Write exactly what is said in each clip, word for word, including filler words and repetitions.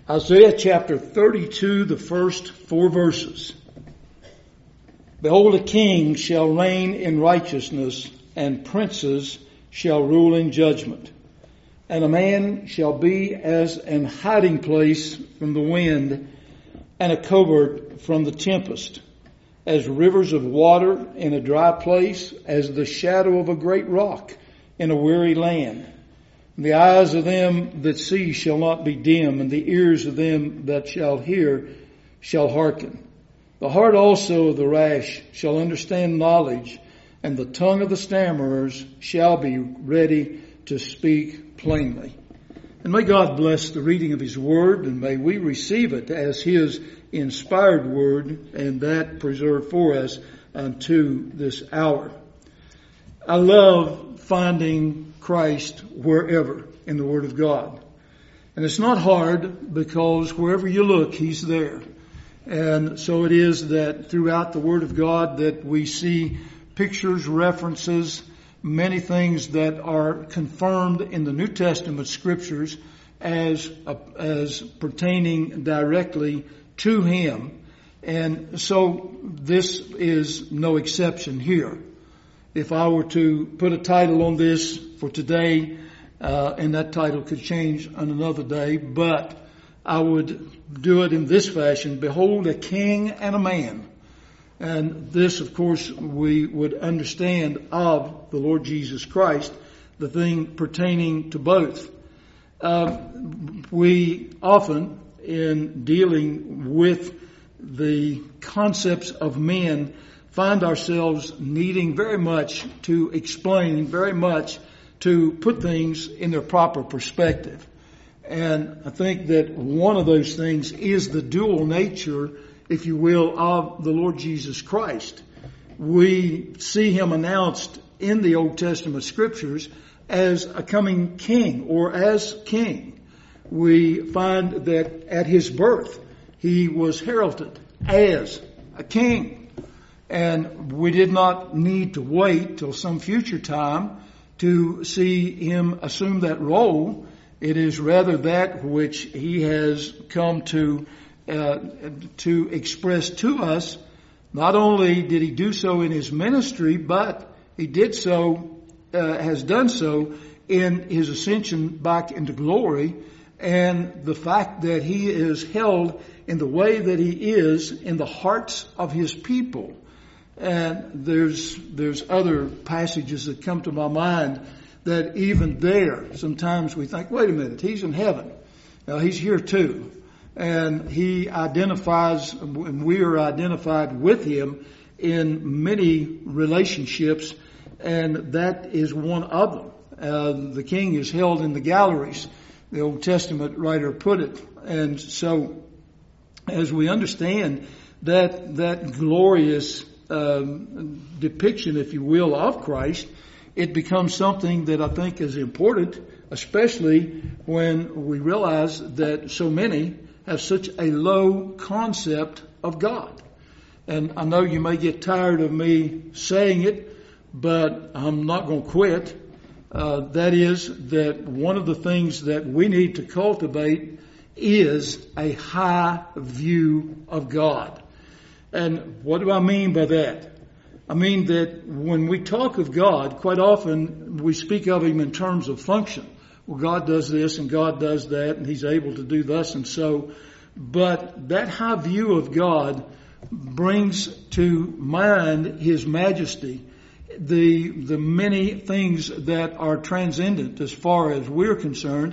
Isaiah chapter thirty-two, the first four verses. Behold, a king shall reign in righteousness, and princes shall rule in judgment. And a man shall be as an hiding place from the wind, and a covert from the tempest, as rivers of water in a dry place, as the shadow of a great rock in a weary land. The eyes of them that see shall not be dim, and the ears of them that shall hear shall hearken. The heart also of the rash shall understand knowledge, and the tongue of the stammerers shall be ready to speak plainly. And may God bless the reading of His Word, and may we receive it as His inspired Word, and that preserved for us unto this hour. I love finding Christ wherever in the Word of God. And it's not hard, because wherever you look, He's there. And so it is that throughout the Word of God that we see pictures, references, many things that are confirmed in the New Testament Scriptures as, uh, as pertaining directly to Him. And so this is no exception here. If I were to put a title on this for today, uh, and that title could change on another day, but I would do it in this fashion: Behold, a king and a man. And this, of course, we would understand of the Lord Jesus Christ, the thing pertaining to both. Uh, we often, in dealing with the concepts of men, find ourselves needing very much to explain, very much to put things in their proper perspective. And I think that one of those things is the dual nature, if you will, of the Lord Jesus Christ. We see Him announced in the Old Testament Scriptures as a coming king, or as king. We find that at His birth, He was heralded as a king. And we did not need to wait till some future time to see Him assume that role. It is rather that which He has come to uh, to express to us. Not only did He do so in His ministry, but He did so, uh, has done so in His ascension back into glory, and the fact that He is held in the way that He is in the hearts of His people. And there's there's other passages that come to my mind that even there, sometimes we think, wait a minute, He's in heaven. Now, He's here too. And He identifies, and we are identified with Him in many relationships, and that is one of them. Uh, the king is held in the galleries, the Old Testament writer put it. And so, as we understand that that glorious Um, depiction, if you will, of Christ, it becomes something that I think is important, especially when we realize that so many have such a low concept of God. And I know you may get tired of me saying it, but I'm not going to quit. Uh, that is that one of the things that we need to cultivate is a high view of God. And what do I mean by that? I mean that when we talk of God, quite often we speak of Him in terms of function. Well, God does this and God does that, and He's able to do thus and so. But that high view of God brings to mind His majesty, the the many things that are transcendent as far as we're concerned,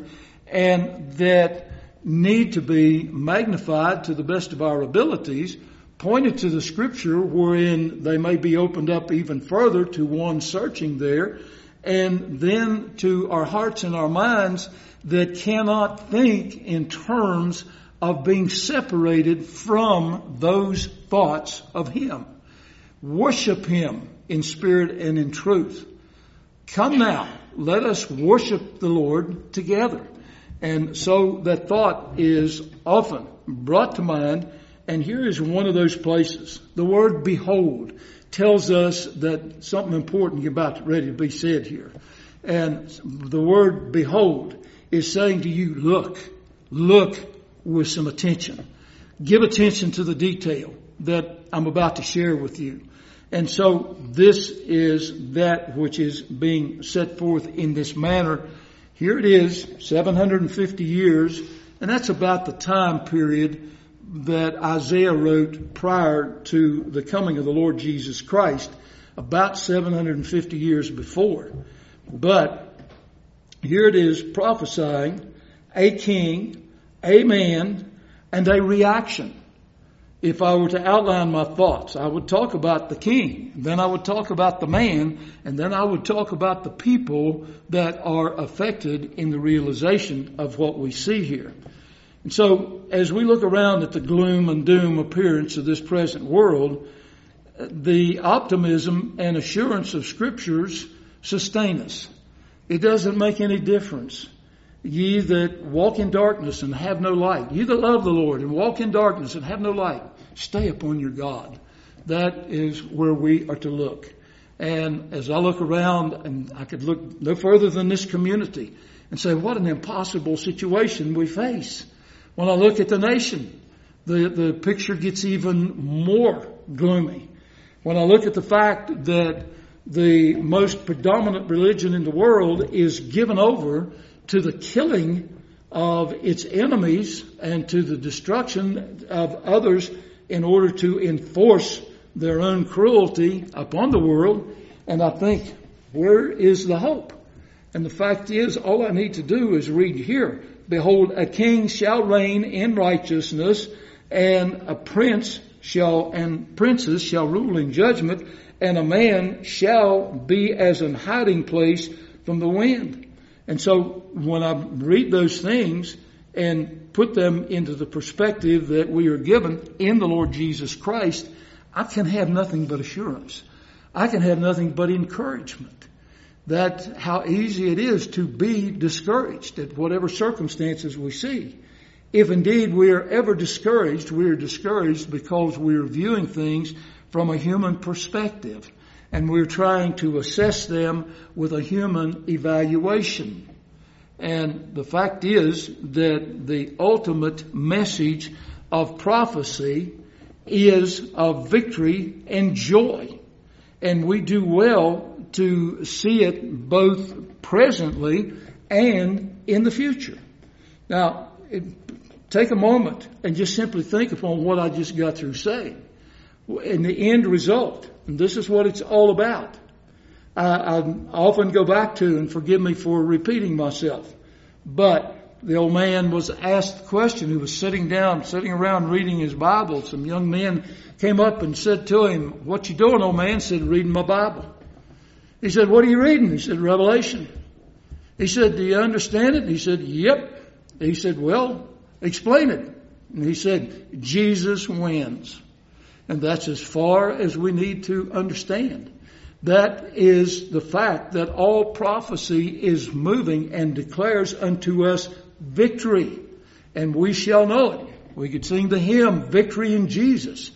and that need to be magnified to the best of our abilities, pointed to the Scripture wherein they may be opened up even further to one searching there, and then to our hearts and our minds that cannot think in terms of being separated from those thoughts of Him. Worship Him in spirit and in truth. Come now, let us worship the Lord together. And so that thought is often brought to mind. And here is one of those places. The word behold tells us that something important is about ready to be said here. And the word behold is saying to you, look, look with some attention. Give attention to the detail that I'm about to share with you. And so this is that which is being set forth in this manner. Here it is, seven hundred fifty years, and that's about the time period that Isaiah wrote prior to the coming of the Lord Jesus Christ, about seven hundred fifty years before. But here it is prophesying a king, a man, and a reaction. If I were to outline my thoughts, I would talk about the king, then I would talk about the man, and then I would talk about the people that are affected in the realization of what we see here. And so, as we look around at the gloom and doom appearance of this present world, the optimism and assurance of Scriptures sustain us. It doesn't make any difference. Ye that walk in darkness and have no light. Ye that love the Lord and walk in darkness and have no light. Stay upon your God. That is where we are to look. And as I look around, and I could look no further than this community and say, what an impossible situation we face. When I look at the nation, the, the picture gets even more gloomy. When I look at the fact that the most predominant religion in the world is given over to the killing of its enemies and to the destruction of others in order to enforce their own cruelty upon the world. And I think, where is the hope? And the fact is, all I need to do is read here. Behold, a king shall reign in righteousness, and a prince shall, and princes shall rule in judgment, and a man shall be as an hiding place from the wind. And so when I read those things and put them into the perspective that we are given in the Lord Jesus Christ, I can have nothing but assurance. I can have nothing but encouragement. That how easy it is to be discouraged at whatever circumstances we see. If indeed we are ever discouraged, we are discouraged because we are viewing things from a human perspective. And we're trying to assess them with a human evaluation. And the fact is that the ultimate message of prophecy is of victory and joy. And we do well to see it both presently and in the future. Now, it, take a moment and just simply think upon what I just got through saying. In the end result, and this is what it's all about. I, I often go back to, and forgive me for repeating myself, but the old man was asked the question. He was sitting down, sitting around reading his Bible. Some young men came up and said to him, "What you doing, old man?" He said, "Reading my Bible." He said, "What are you reading?" He said, "Revelation." He said, "Do you understand it?" And he said, "Yep." He said, "Well, explain it." And he said, "Jesus wins." And that's as far as we need to understand. That is the fact that all prophecy is moving and declares unto us victory. And we shall know it. We could sing the hymn, Victory in Jesus.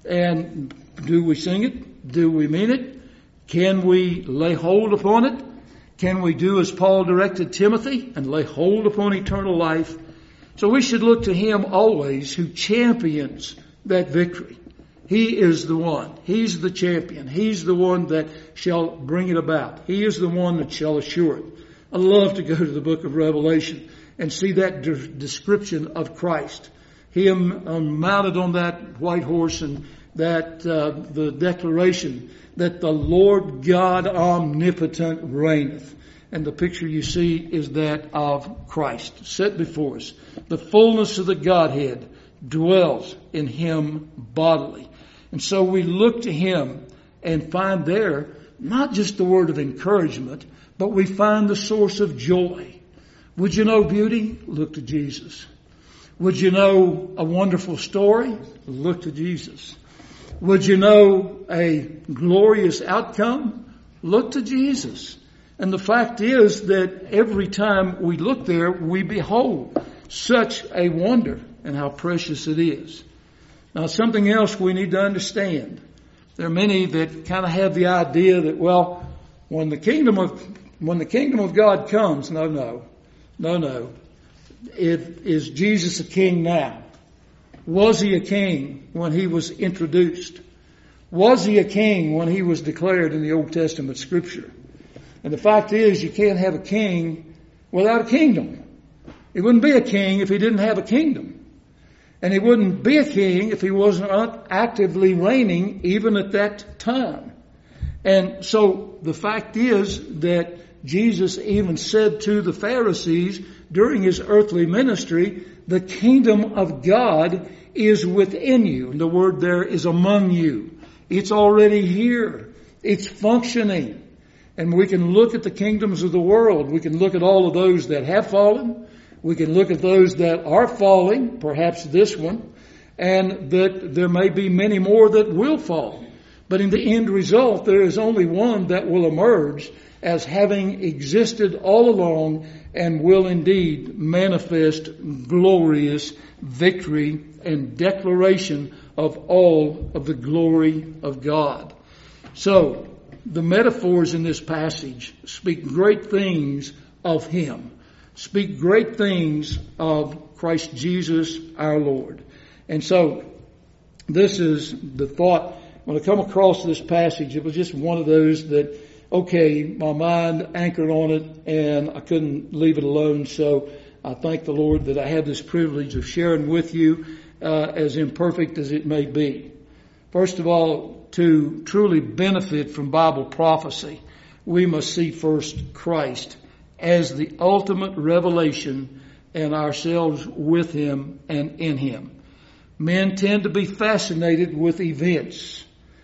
And do we sing it? Do we mean it? Can we lay hold upon it? Can we do as Paul directed Timothy and lay hold upon eternal life? So we should look to him always who champions that victory. He is the one. He's the champion. He's the one that shall bring it about. He is the one that shall assure it. I love to go to the book of Revelation and see that de- description of Christ. Him um, mounted on that white horse, and that uh, the declaration that the Lord God omnipotent reigneth. And the picture you see is that of Christ set before us. The fullness of the Godhead dwells in him bodily. And so we look to him and find there not just the word of encouragement, but we find the source of joy. Would you know beauty? Look to Jesus. Would you know a wonderful story? Look to Jesus. Would you know a glorious outcome? Look to Jesus. And the fact is that every time we look there, we behold such a wonder and how precious it is. Now, something else we need to understand. There are many that kind of have the idea that, well, when the kingdom of when the kingdom of God comes, no, no, no, no. if, is Jesus a king now? Was he a king when he was introduced? Was he a king when he was declared in the Old Testament Scripture? And the fact is, you can't have a king without a kingdom. He wouldn't be a king if he didn't have a kingdom. And he wouldn't be a king if he wasn't actively reigning even at that time. And so the fact is that Jesus even said to the Pharisees during his earthly ministry, the kingdom of God is within you. And the word there is among you. It's already here. It's functioning. And we can look at the kingdoms of the world. We can look at all of those that have fallen. We can look at those that are falling, perhaps this one, and that there may be many more that will fall. But in the end result, there is only one that will emerge as having existed all along and will indeed manifest glorious victory and declaration of all of the glory of God. So, the metaphors in this passage speak great things of Him. Speak great things of Christ Jesus our Lord. And so, this is the thought. When I come across this passage, it was just one of those that, okay, my mind anchored on it and I couldn't leave it alone. So I thank the Lord that I have this privilege of sharing with you, uh, as imperfect as it may be. First of all, to truly benefit from Bible prophecy, we must see first Christ as the ultimate revelation and ourselves with Him and in Him. Men tend to be fascinated with events.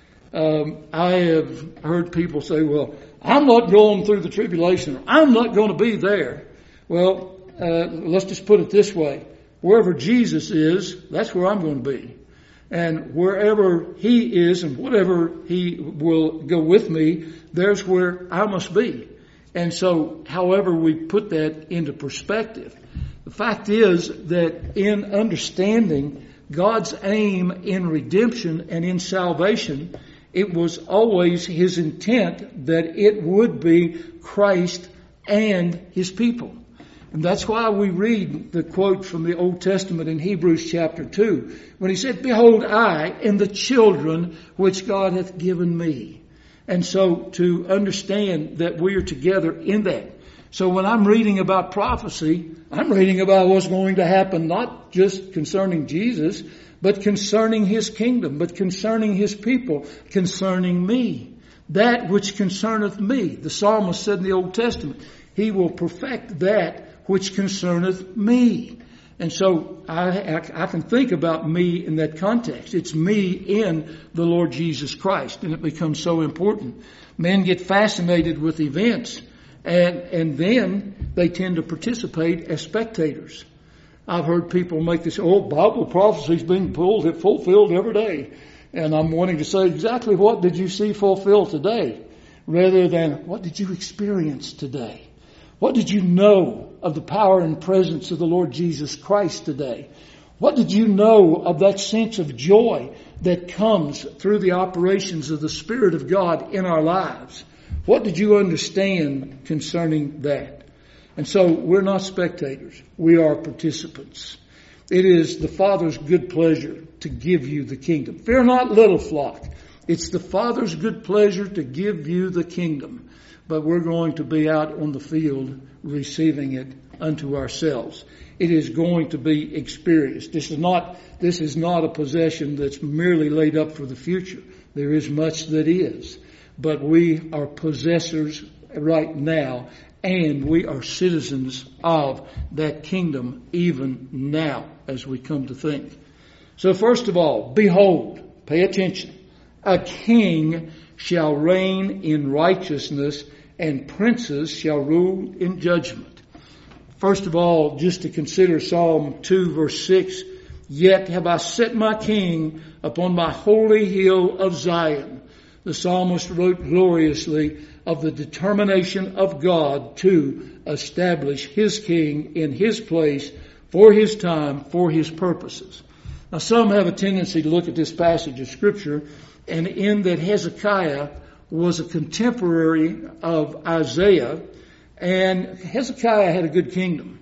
Um, I have heard people say, well, I'm not going through the tribulation. Or, I'm not going to be there. Well, uh, let's just put it this way. Wherever Jesus is, that's where I'm going to be. And wherever He is and whatever He will go with me, there's where I must be. And so, however we put that into perspective, the fact is that in understanding God's aim in redemption and in salvation, it was always His intent that it would be Christ and His people. And that's why we read the quote from the Old Testament in Hebrews chapter two, when He said, behold, I and the children which God hath given me. And so to understand that we are together in that. So when I'm reading about prophecy, I'm reading about what's going to happen, not just concerning Jesus, but concerning His kingdom, but concerning His people, concerning me. That which concerneth me. The psalmist said in the Old Testament, He will perfect that which concerneth me. And so I, I, I can think about me in that context. It's me in the Lord Jesus Christ, and it becomes so important. Men get fascinated with events, and, and then they tend to participate as spectators. I've heard people make this, oh, Bible prophecy is being pulled, fulfilled every day. And I'm wanting to say, exactly what did you see fulfilled today? Rather than, what did you experience today? What did you know of the power and presence of the Lord Jesus Christ today? What did you know of that sense of joy that comes through the operations of the Spirit of God in our lives? What did you understand concerning that? And so we're not spectators. We are participants. It is the Father's good pleasure to give you the kingdom. Fear not, little flock. It's the Father's good pleasure to give you the kingdom. But we're going to be out on the field receiving it unto ourselves. It is going to be experienced. This is not, this is not a possession that's merely laid up for the future. There is much that is. But we are possessors right now, and we are citizens of that kingdom even now, as we come to think. So first of all, behold, pay attention, a king shall reign in righteousness, and princes shall rule in judgment. First of all, just to consider Psalm two verse six, yet have I set my king upon my holy hill of Zion. The psalmist wrote gloriously of the determination of God to establish His king in His place for His time, for His purposes. Now some have a tendency to look at this passage of Scripture, and in that Hezekiah was a contemporary of Isaiah, and Hezekiah had a good kingdom.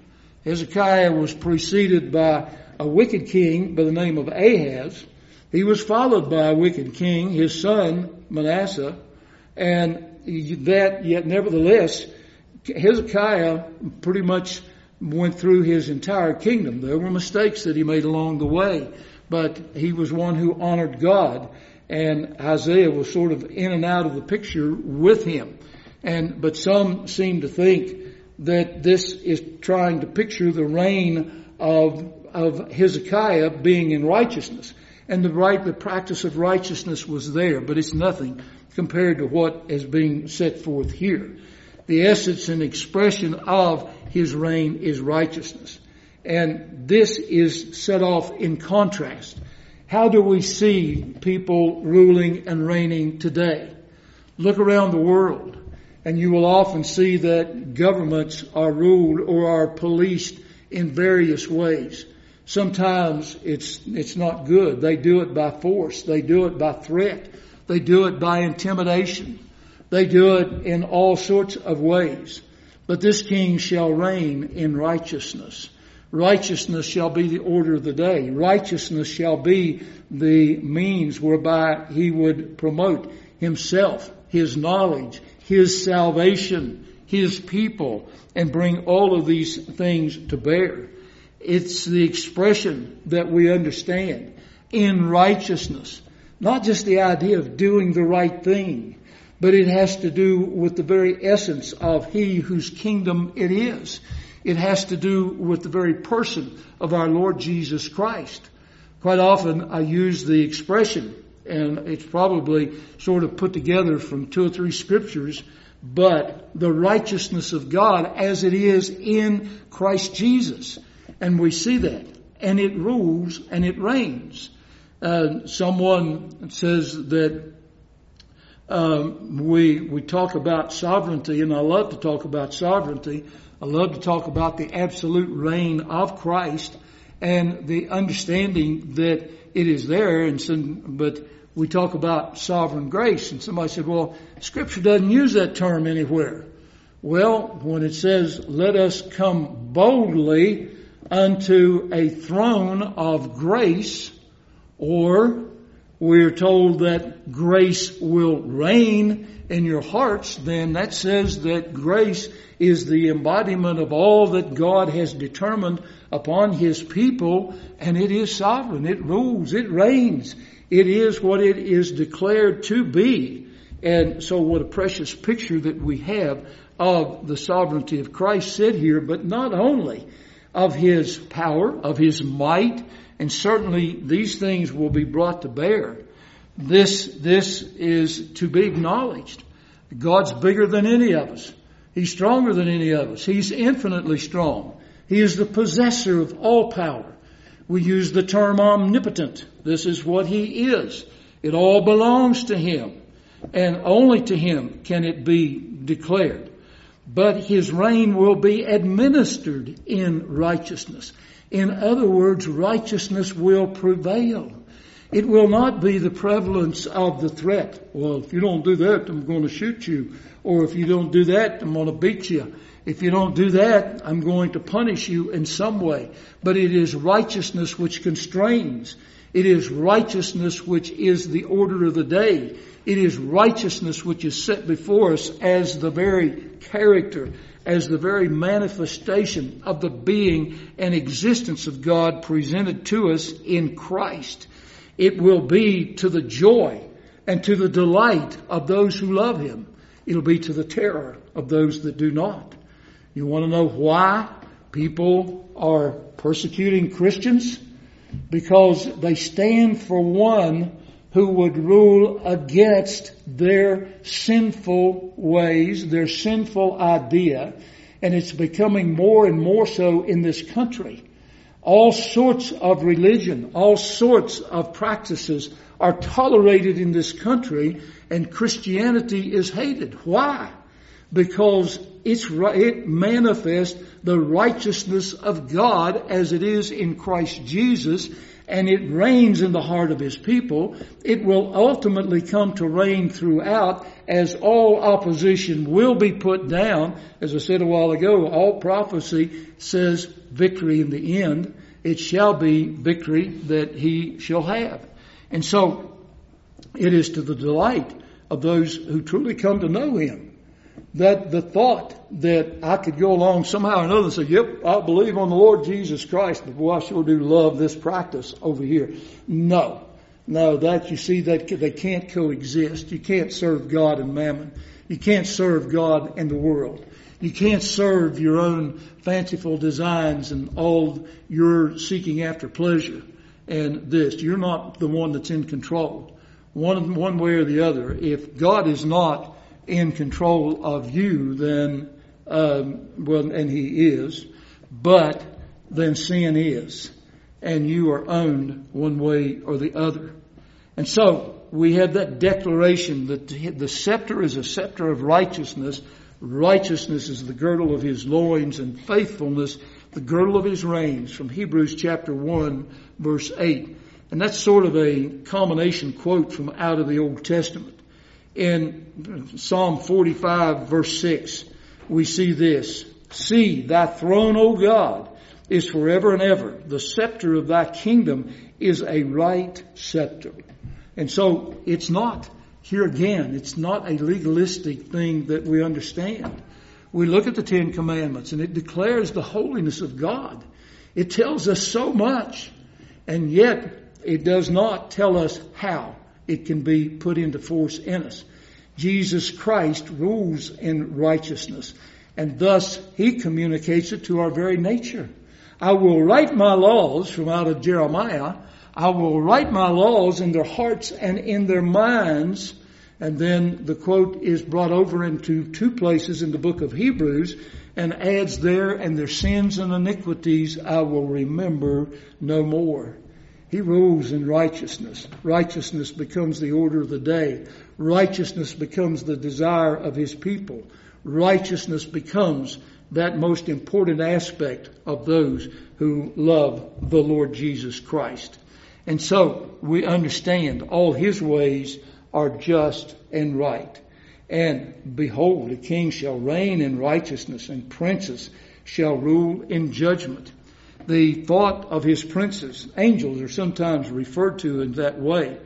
Hezekiah was preceded by a wicked king by the name of Ahaz. He was followed by a wicked king, his son Manasseh, and that yet nevertheless Hezekiah pretty much went through his entire kingdom. There were mistakes that he made along the way, but he was one who honored God, and Isaiah was sort of in and out of the picture with him. And but some seem to think that this is trying to picture the reign of of Hezekiah being in righteousness. And the right, the practice of righteousness was there, but it's nothing compared to what is being set forth here. The essence and expression of his reign is righteousness. And this is set off in contrast. How do we see people ruling and reigning today? Look around the world, and you will often see that governments are ruled or are policed in various ways. Sometimes it's it's not good. They do it by force. They do it by threat. They do it by intimidation. They do it in all sorts of ways. But this king shall reign in righteousness. Righteousness shall be the order of the day. Righteousness shall be the means whereby he would promote himself, his knowledge, his salvation, his people, and bring all of these things to bear. It's the expression that we understand in righteousness. Not just the idea of doing the right thing, but it has to do with the very essence of he whose kingdom it is. It has to do with the very person of our Lord Jesus Christ. Quite often I use the expression, and it's probably sort of put together from two or three scriptures, but the righteousness of God as it is in Christ Jesus. And we see that. And it rules and it reigns. Uh, someone says that um, we we talk about sovereignty, and I love to talk about sovereignty. I love to talk about the absolute reign of Christ and the understanding that it is there. And some, but we talk about sovereign grace, and somebody said, "Well, Scripture doesn't use that term anywhere." Well, when it says, "Let us come boldly unto a throne of grace," or we're told that grace will reign in your hearts, then that says that grace is the embodiment of all that God has determined upon His people, and it is sovereign, it rules, it reigns. It is what it is declared to be. And so what a precious picture that we have of the sovereignty of Christ said here, but not only of His power, of His might, and certainly these things will be brought to bear. This, this is to be acknowledged. God's bigger than any of us. He's stronger than any of us. He's infinitely strong. He is the possessor of all power. We use the term omnipotent. This is what He is. It all belongs to Him, and only to Him can it be declared. But His reign will be administered in righteousness. In other words, righteousness will prevail. It will not be the prevalence of the threat. Well, if you don't do that, I'm going to shoot you. Or if you don't do that, I'm going to beat you. If you don't do that, I'm going to punish you in some way. But it is righteousness which constrains. It is righteousness which is the order of the day. It is righteousness which is set before us as the very character, as the very manifestation of the being and existence of God presented to us in Christ. It will be to the joy and to the delight of those who love Him. It'll be to the terror of those that do not. You want to know why people are persecuting Christians? Because they stand for one who would rule against their sinful ways, their sinful idea. And it's becoming more and more so in this country. All sorts of religion, all sorts of practices are tolerated in this country, and Christianity is hated. Why? because it's, it manifests the righteousness of God as it is in Christ Jesus, and it reigns in the heart of His people. It will ultimately come to reign throughout, as all opposition will be put down. As I said a while ago, all prophecy says victory in the end. It shall be victory that He shall have. And so it is to the delight of those who truly come to know Him that the thought that I could go along somehow or another and say, yep, I believe on the Lord Jesus Christ, but boy, I sure do love this practice over here. No. No, that, you see, that they can't coexist. You can't serve God and mammon. You can't serve God and the world. You can't serve your own fanciful designs and all you're seeking after pleasure and this. You're not the one that's in control. One, one way or the other. If God is not in control of you, then, um, well, and He is, but then sin is, and you are owned one way or the other. And so we have that declaration that the scepter is a scepter of righteousness. Righteousness is the girdle of His loins, and faithfulness the girdle of His reins, from Hebrews chapter one, verse eight. And that's sort of a combination quote from out of the Old Testament. In Psalm forty-five, verse six, we see this. See, thy throne, O God, is forever and ever. The scepter of thy kingdom is a right scepter. And so it's not, here again, it's not a legalistic thing that we understand. We look at the Ten Commandments and it declares the holiness of God. It tells us so much, and yet it does not tell us how it can be put into force in us. Jesus Christ rules in righteousness, and thus He communicates it to our very nature. I will write my laws, from out of Jeremiah, I will write my laws in their hearts and in their minds. And then the quote is brought over into two places in the book of Hebrews and adds there, and their sins and iniquities I will remember no more. He rules in righteousness. Righteousness becomes the order of the day. Righteousness becomes the desire of His people. Righteousness becomes that most important aspect of those who love the Lord Jesus Christ. And so we understand all His ways are just and right. And behold, a king shall reign in righteousness, and princes shall rule in judgment. The thought of His princes, angels, are sometimes referred to in that way.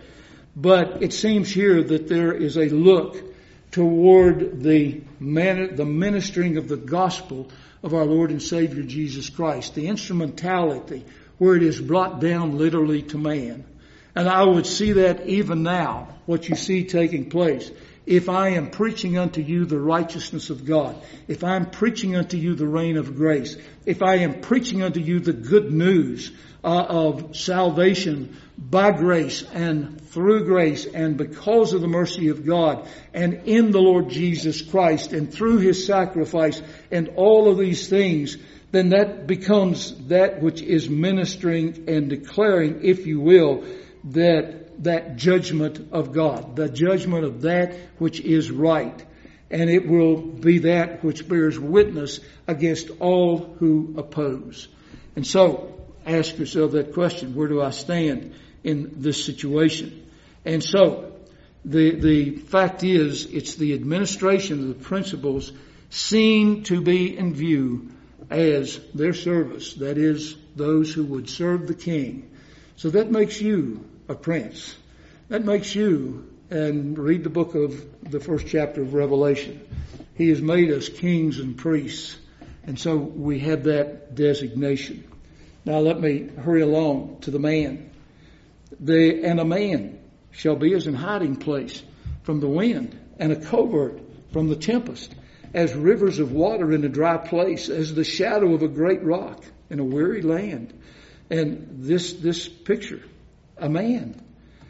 But it seems here that there is a look toward the man, the ministering of the gospel of our Lord and Savior Jesus Christ, the instrumentality where it is brought down literally to man. And I would see that even now, what you see taking place. If I am preaching unto you the righteousness of God, if I am preaching unto you the reign of grace, if I am preaching unto you the good news uh, of salvation by grace and through grace and because of the mercy of God and in the Lord Jesus Christ and through His sacrifice and all of these things, then that becomes that which is ministering and declaring, if you will, that that judgment of God, the judgment of that which is right. And it will be that which bears witness against all who oppose. And so, ask yourself that question, where do I stand in this situation? And so, the, the fact is, it's the administration of the principles seen to be in view as their service. That is, those who would serve the king. So that makes you a prince. That makes you, and read the book of the first chapter of Revelation. He has made us kings and priests. And so we have that designation. Now let me hurry along to the man. The, and a man shall be as an hiding place from the wind, and a covert from the tempest, as rivers of water in a dry place, as the shadow of a great rock in a weary land. And this, this picture, a man.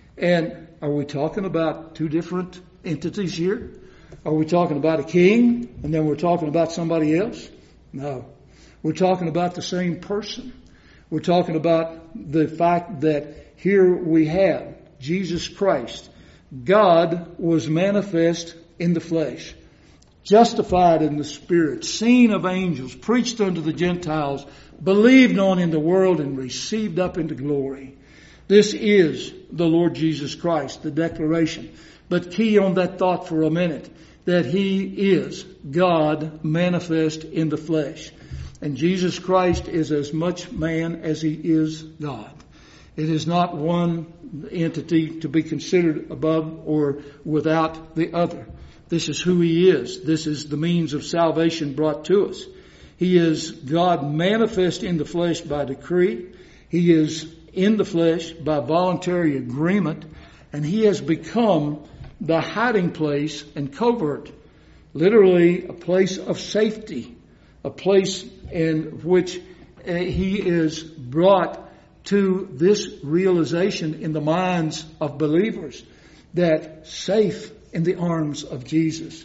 And are we talking about two different entities here? Are we talking about a king and then we're talking about somebody else? No. We're talking about the same person. We're talking about the fact that here we have Jesus Christ. God was manifest in the flesh. justified in the Spirit, seen of angels, preached unto the Gentiles, believed on in the world, and received up into glory. This is the Lord Jesus Christ, the declaration. But key on that thought for a minute, that He is God manifest in the flesh. And Jesus Christ is as much man as He is God. It is not one entity to be considered above or without the other. This is who He is. This is the means of salvation brought to us. He is God manifest in the flesh by decree. He is in the flesh by voluntary agreement. And He has become the hiding place and covert. Literally a place of safety. A place in which uh, He is brought to this realization in the minds of believers that safe in the arms of Jesus,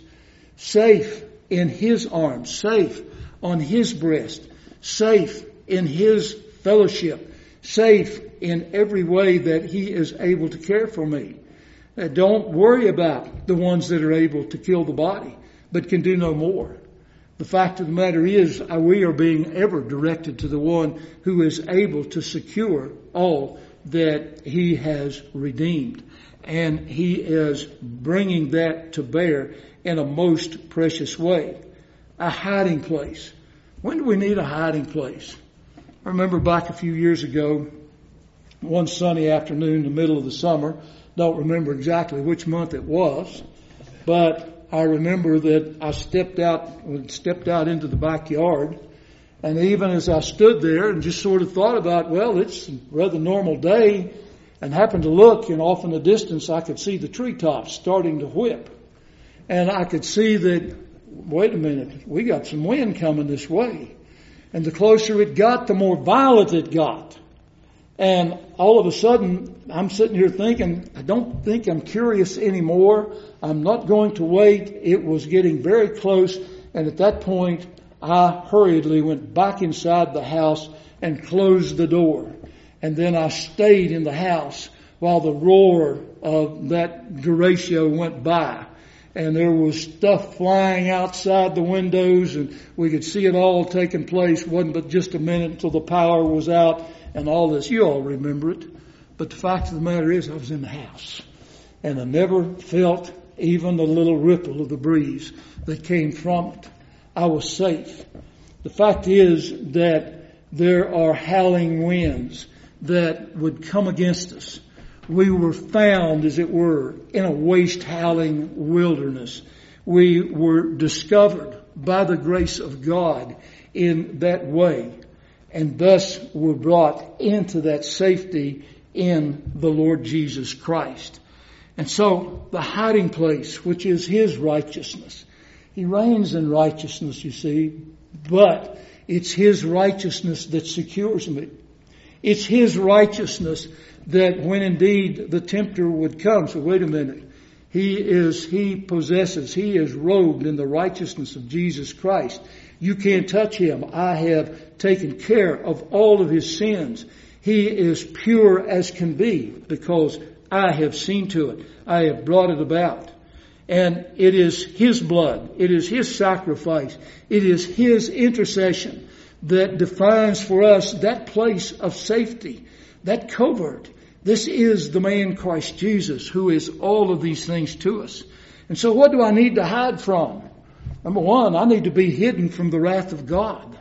safe in His arms, safe on His breast, safe in His fellowship, safe in every way that He is able to care for me. Uh, don't worry about the ones that are able to kill the body, but can do no more. The fact of the matter is, we are being ever directed to the one who is able to secure all that He has redeemed. And He is bringing that to bear in a most precious way. A hiding place. When do we need a hiding place? I remember back a few years ago, one sunny afternoon in the middle of the summer, don't remember exactly which month it was, but I remember that I stepped out, stepped out into the backyard, and even as I stood there and just sort of thought about, well, it's a rather normal day, and happened to look, and off in the distance I could see the treetops starting to whip. And I could see that, wait a minute, we got some wind coming this way. And the closer it got, the more violent it got. And all of a sudden, I'm sitting here thinking, I don't think I'm curious anymore. I'm not going to wait. It was getting very close. And at that point, I hurriedly went back inside the house and closed the door. And then I stayed in the house while the roar of that derecho went by. And there was stuff flying outside the windows, and we could see it all taking place. It wasn't but just a minute until the power was out and all this. You all remember it. But the fact of the matter is, I was in the house. And I never felt even the little ripple of the breeze that came from it. I was safe. The fact is that there are howling winds that would come against us. We were found, as it were, in a waste howling wilderness. We were discovered by the grace of God in that way, and thus were brought into that safety in the Lord Jesus Christ. And so the hiding place, which is His righteousness. He reigns in righteousness, you see, but it's His righteousness that secures me. It's His righteousness that when indeed the tempter would come, so wait a minute, He is, He possesses, He is robed in the righteousness of Jesus Christ. You can't touch Him. I have taken care of all of His sins. He is pure as can be because I have seen to it. I have brought it about. And it is His blood. It is His sacrifice. It is His intercession that defines for us that place of safety, that covert. This is the man Christ Jesus who is all of these things to us. And so what do I need to hide from? Number one, I need to be hidden from the wrath of God.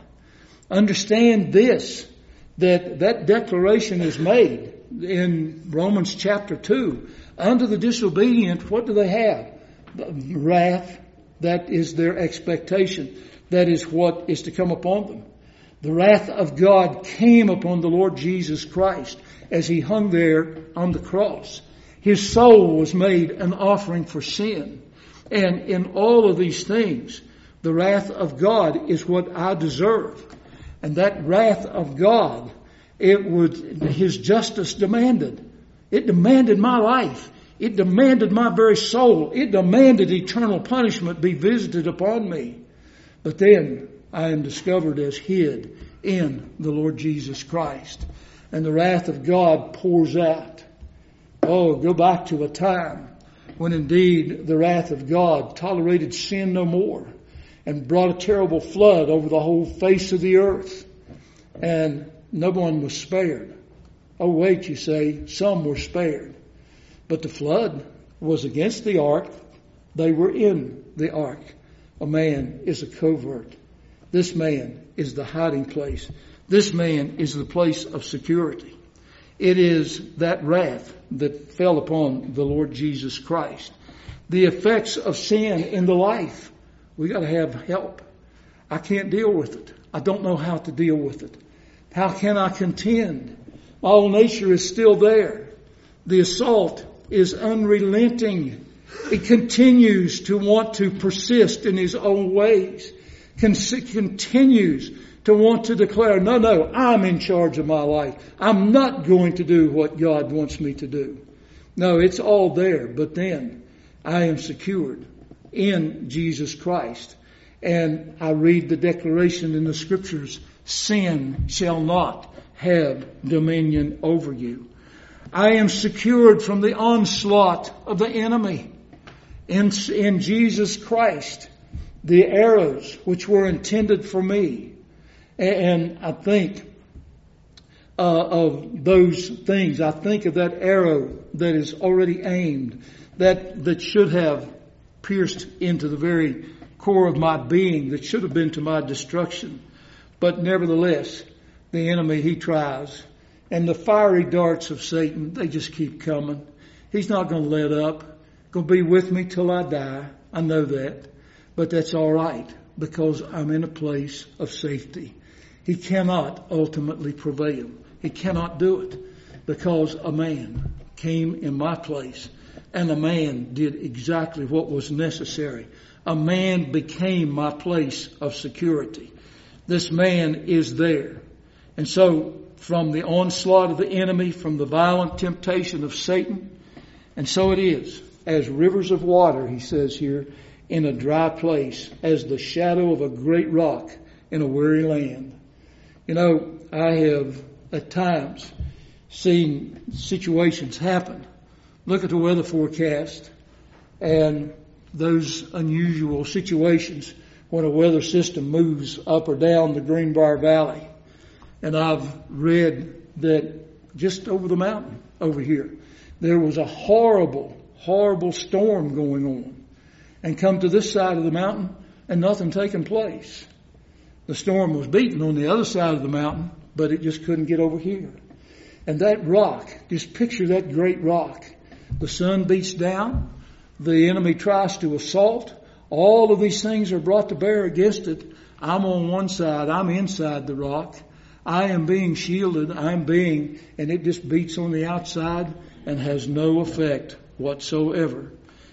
Understand this, that that declaration is made in Romans chapter two. Unto the disobedient, what do they have? Wrath. That is their expectation. That is what is to come upon them. The wrath of God came upon the Lord Jesus Christ as He hung there on the cross. His soul was made an offering for sin. And in all of these things, the wrath of God is what I deserve. And that wrath of God, it would, His justice demanded. It demanded my life. It demanded my very soul. It demanded eternal punishment be visited upon me. But then I am discovered as hid in the Lord Jesus Christ. And the wrath of God pours out. Oh, go back to a time when indeed the wrath of God tolerated sin no more and brought a terrible flood over the whole face of the earth. And no one was spared. Oh wait, you say, some were spared. But the flood was against the ark. They were in the ark. A man is a covert. This man is the hiding place. This man is the place of security. It is that wrath that fell upon the Lord Jesus Christ. The effects of sin in the life. We got to have help. I can't deal with it. I don't know how to deal with it. How can I contend? My old nature is still there. The assault is unrelenting. It continues to want to persist in his own ways. Con- continues to want to declare, no, no, I'm in charge of my life. I'm not going to do what God wants me to do. No, it's all there. But then I am secured in Jesus Christ. And I read the declaration in the scriptures, sin shall not have dominion over you. I am secured from the onslaught of the enemy in, in Jesus Christ. The arrows which were intended for me. And I think uh, of those things. I think of that arrow that is already aimed, that that should have pierced into the very core of my being, that should have been to my destruction. But nevertheless, the enemy, he tries. And the fiery darts of Satan, they just keep coming. He's not going to let up. Going to be with me till I die. I know that. But that's all right, because I'm in a place of safety. He cannot ultimately prevail. He cannot do it, because a man came in my place, and a man did exactly what was necessary. A man became my place of security. This man is there. And so, from the onslaught of the enemy, from the violent temptation of Satan, and so it is, as rivers of water, he says here, in a dry place, as the shadow of a great rock in a weary land. You know, I have at times seen situations happen. Look at the weather forecast and those unusual situations when a weather system moves up or down the Greenbrier Valley. And I've read that just over the mountain over here, there was a horrible, horrible storm going on. And come to this side of the mountain and nothing taking place. The storm was beaten on the other side of the mountain, but it just couldn't get over here. And that rock, just picture that great rock. The sun beats down. The enemy tries to assault. All of these things are brought to bear against it. I'm on one side. I'm inside the rock. I am being shielded. I'm being, and it just beats on the outside and has no effect whatsoever.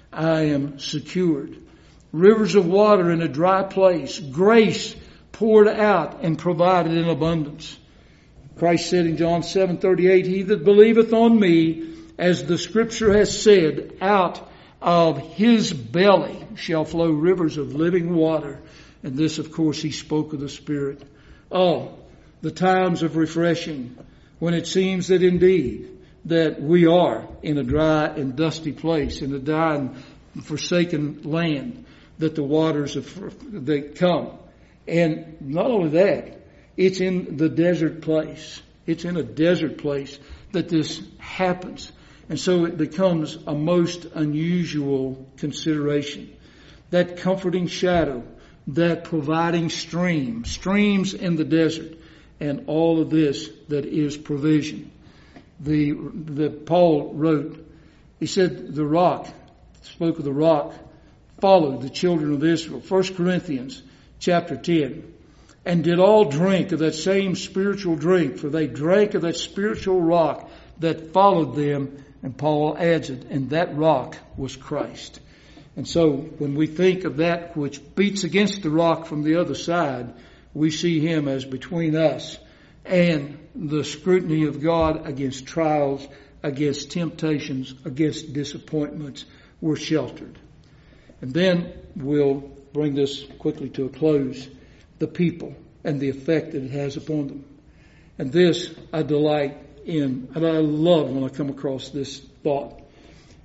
I am secured. Rivers of water in a dry place. Grace poured out and provided in abundance. Christ said in John seven thirty-eight, he that believeth on me, as the scripture has said, out of his belly shall flow rivers of living water. And this, of course, he spoke of the Spirit. Oh, the times of refreshing, when it seems that indeed that we are in a dry and dusty place, in a dry and forsaken land, that the waters of, they come. And not only that, it's in the desert place. It's in a desert place that this happens. And so it becomes a most unusual consideration. That comforting shadow, that providing stream, streams in the desert, and all of this that is provision. The, the Paul wrote, he said the rock, spoke of the rock, followed the children of Israel. First Corinthians chapter ten. And did all drink of that same spiritual drink, for they drank of that spiritual rock that followed them. And Paul adds it, and that rock was Christ. And so when we think of that which beats against the rock from the other side, we see him as between us and the scrutiny of God against trials, against temptations, against disappointments. We're sheltered. And then we'll bring this quickly to a close. The people and the effect that it has upon them. And this I delight in, and I love when I come across this thought.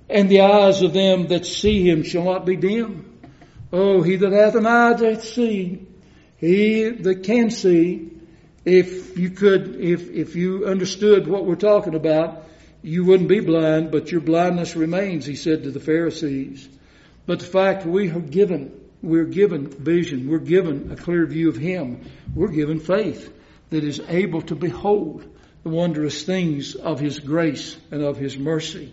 and the eyes of them that see him shall not be dim. Oh, he that hath an eye to see, he that can see, if you could, if, if you understood what we're talking about, you wouldn't be blind, but your blindness remains, he said to the Pharisees. But the fact we are given, we're given vision, we're given a clear view of him, we're given faith that is able to behold the wondrous things of his grace and of his mercy.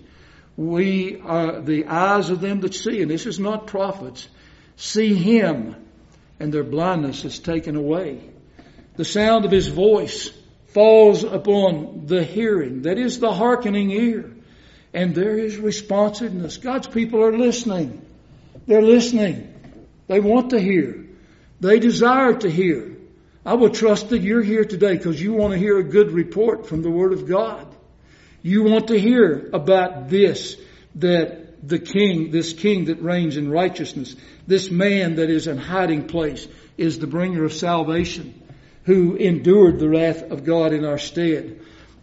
We are the eyes of them that see, and this is not prophets, see him, and their blindness is taken away. The sound of his voice falls upon the hearing, that is the hearkening ear, and there is responsiveness. God's people are listening. They're listening. They want to hear. They desire to hear. I will trust that you're here today because you want to hear a good report from the Word of God. You want to hear about this, that the king, this king that reigns in righteousness, this man that is in hiding place, is the bringer of salvation, who endured the wrath of God in our stead.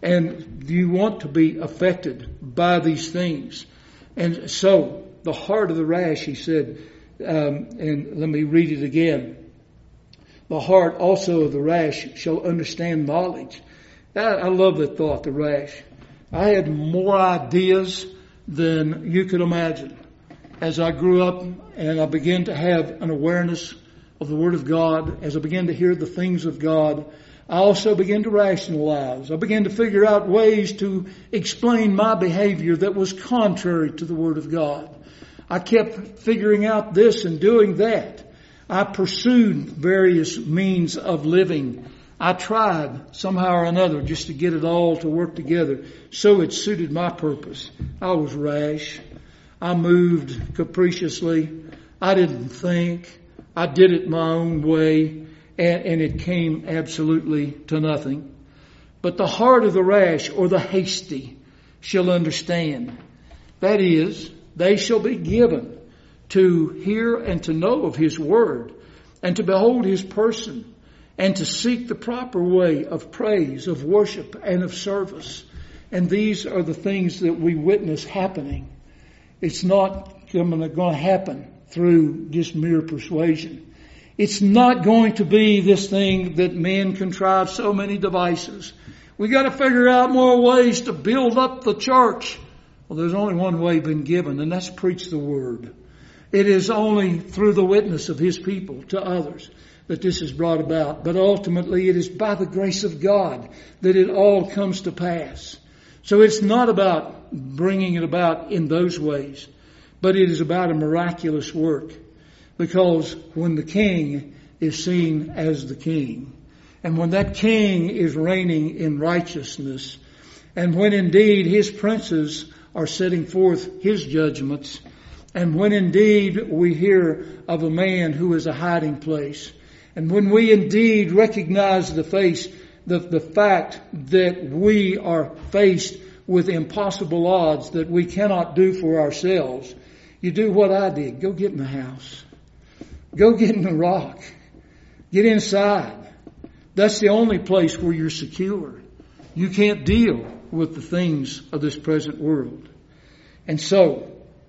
And you want to be affected by these things. And so, the heart of the rash, he said, um, and let me read it again. The heart also of the rash shall understand knowledge. I, I love that thought, the rash. I had more ideas than you could imagine. As I grew up and I began to have an awareness of the Word of God, as I began to hear the things of God, I also began to rationalize. I began to figure out ways to explain my behavior that was contrary to the Word of God. I kept figuring out this and doing that. I pursued various means of living. I tried somehow or another just to get it all to work together so it suited my purpose. I was rash. I moved capriciously. I didn't think. I did it my own way, and, and it came absolutely to nothing. But the heart of the rash or the hasty shall understand. That is, they shall be given to hear and to know of his word, and to behold his person, and to seek the proper way of praise, of worship, and of service. And these are the things that we witness happening. It's not going to happen through just mere persuasion. It's not going to be this thing that men contrive so many devices. We got to figure out more ways to build up the church. Well, there's only one way been given, and that's preach the word. It is only through the witness of his people to others that this is brought about. But ultimately it is by the grace of God that it all comes to pass. So it's not about bringing it about in those ways, but it is about a miraculous work. Because when the king is seen as the king, and when that king is reigning in righteousness, and when indeed his princes are setting forth his judgments, and when indeed we hear of a man who is a hiding place, and when we indeed recognize the face, the, the fact that we are faced with impossible odds that we cannot do for ourselves, you do what I did. Go get in the house. Go get in the rock. Get inside. That's the only place where you're secure. You can't deal with the things of this present world. And so,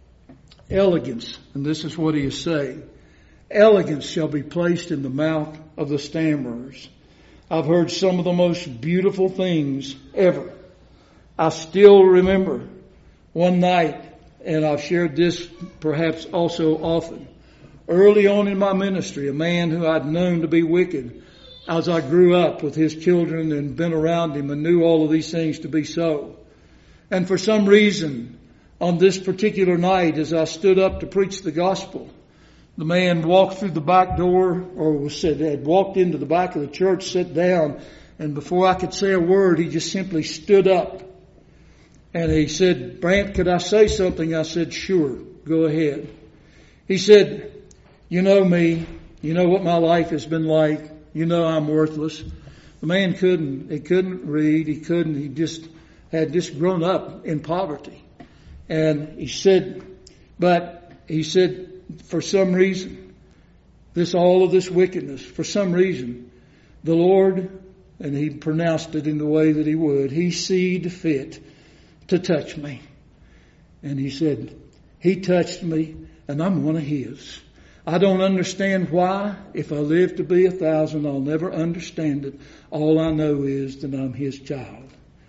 elegance, and this is what he is saying, elegance shall be placed in the mouth of the stammerers. I've heard some of the most beautiful things ever. I still remember one night, and I've shared this perhaps also often, early on in my ministry, a man who I'd known to be wicked as I grew up with his children and been around him and knew all of these things to be so. And for some reason, on this particular night, as I stood up to preach the gospel, the man walked through the back door, or was said, had walked into the back of the church, sat down, and before I could say a word, he just simply stood up. And he said, "Brant, could I say something?" I said, "Sure, go ahead." He said, "You know me. You know what my life has been like. You know I'm worthless." The man couldn't, he couldn't read. He couldn't, he just had just grown up in poverty. And he said, but he said, for some reason, this, all of this wickedness, for some reason, the Lord, and he pronounced it in the way that he would, he seed fit to touch me. And he said, he touched me and I'm one of his. I don't understand why. If I live to be a thousand, I'll never understand it. All I know is that I'm his child.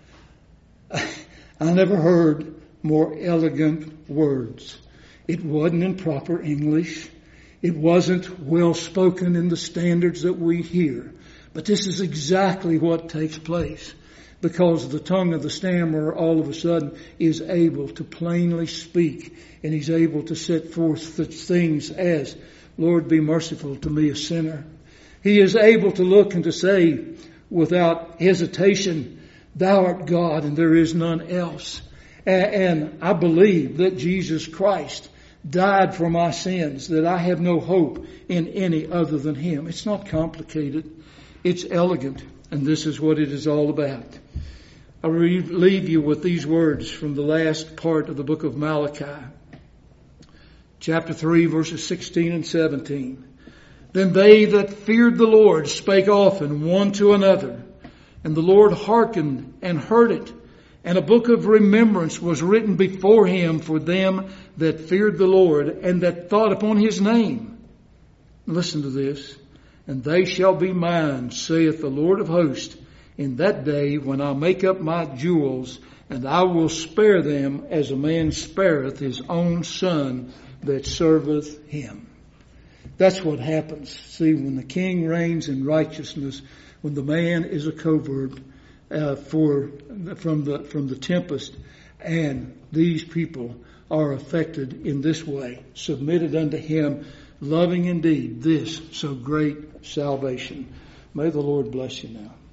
I never heard more elegant words. It wasn't in proper English. It wasn't well spoken in the standards that we hear. But this is exactly what takes place. Because the tongue of the stammerer all of a sudden is able to plainly speak. And he's able to set forth such things as, Lord, be merciful to me, a sinner. He is able to look and to say without hesitation, Thou art God and there is none else. And I believe that Jesus Christ died for my sins, that I have no hope in any other than Him. It's not complicated. It's elegant. And this is what it is all about. I leave you with these words from the last part of the book of Malachi. Chapter three, verses sixteen and seventeen. Then they that feared the Lord spake often one to another, and the Lord hearkened and heard it. And a book of remembrance was written before Him for them that feared the Lord and that thought upon His name. Listen to this. And they shall be mine, saith the Lord of hosts, in that day when I make up my jewels, and I will spare them as a man spareth his own son that serveth him. That's what happens. See, when the king reigns in righteousness, when the man is a covert uh, for from the from the tempest, and these people are affected in this way, submitted unto Him, loving indeed this so great salvation. May the Lord bless you now.